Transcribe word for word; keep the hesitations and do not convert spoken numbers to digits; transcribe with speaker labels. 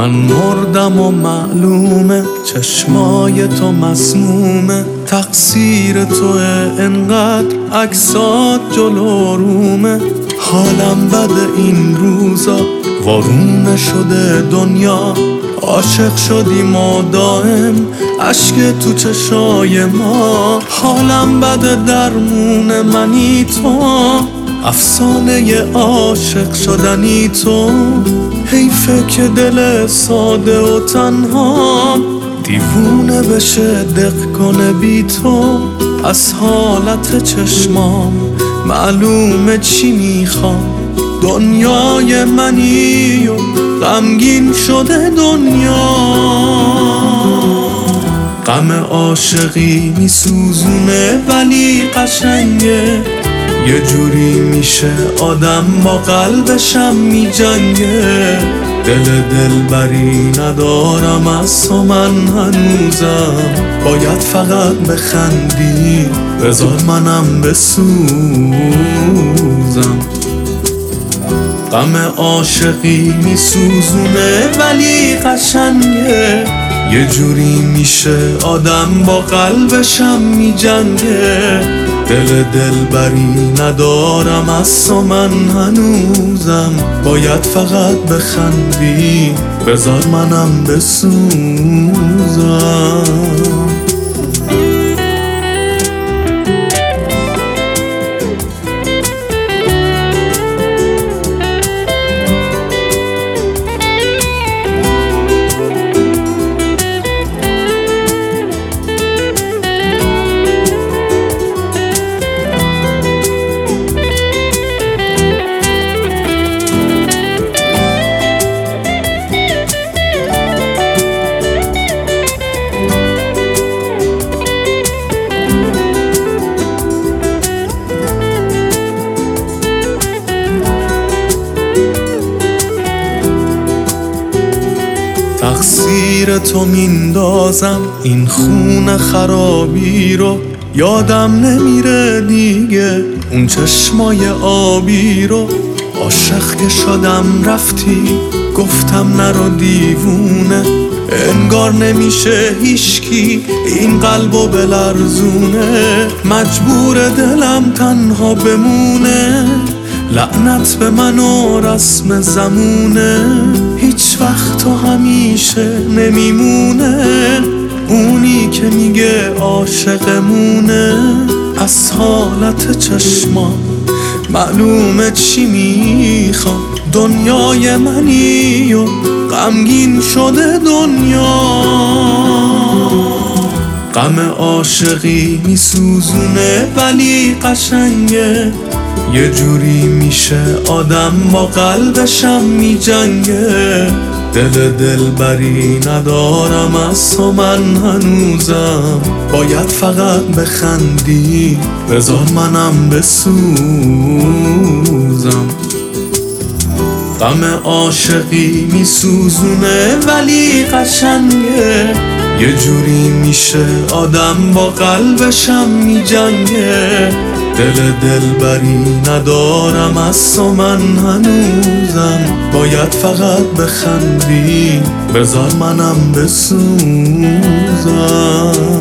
Speaker 1: من مردم و معلومه چشمای تو مسمومه، تقصیر توه انقدر عکسات جلو رومه. حالم بده این روزا وارونه شده دنیا، عاشق شدیم و دائم اشک تو چشای ما. حالم بده درمون منی تو، افسانه عاشق شدنی تو. حیفه که دل ساده و تنها دیوونه بشه دق کنه بی تو. از حالت چشمام معلومه چی میخوام، دنیای منی و غمگین شده دنیا. غم عاشقی میسوزونه ولی قشنگه، یه جوری میشه آدم با قلبشم میجنگه. دل دلبری ندارم از تو من هنوزم، باید فقط بخندی بذار منم بسوزم. غم عاشقی میسوزونه ولی قشنگه، یه جوری میشه آدم با قلبشم میجنگه. دل دلبری ندارم از تو من هنوزم، باید فقط بخندی بذار منم بسوزم. تقصیر تو میندازم این خون خرابی رو، یادم نمیره دیگه اون چشمای آبی رو. عاشق که شدم رفتی گفتم نرو دیوونه، انگار نمیشه هیچکی این قلبو بلرزونه. مجبور دلم تنها بمونه، لعنت به من و رسم زمونه. هیچ وقت و همیشه نمیمونه اونی که میگه عاشقمونه. از حالت چشما معلومه چی میخوام، دنیای منی و غمگین شده دنیا. غم عاشقی میسوزونه ولی قشنگه، یه جوری میشه آدم با قلبشم میجنگه. دل دلبری ندارم از تو من هنوزم، باید فقط بخندی بذار منم بسوزم. غم عاشقی میسوزونه ولی قشنگه، یه جوری میشه آدم با قلبشم میجنگه. دل دلبری ندارم از تو من هنوزم، باید فقط بخندی بذار منم بسوزم.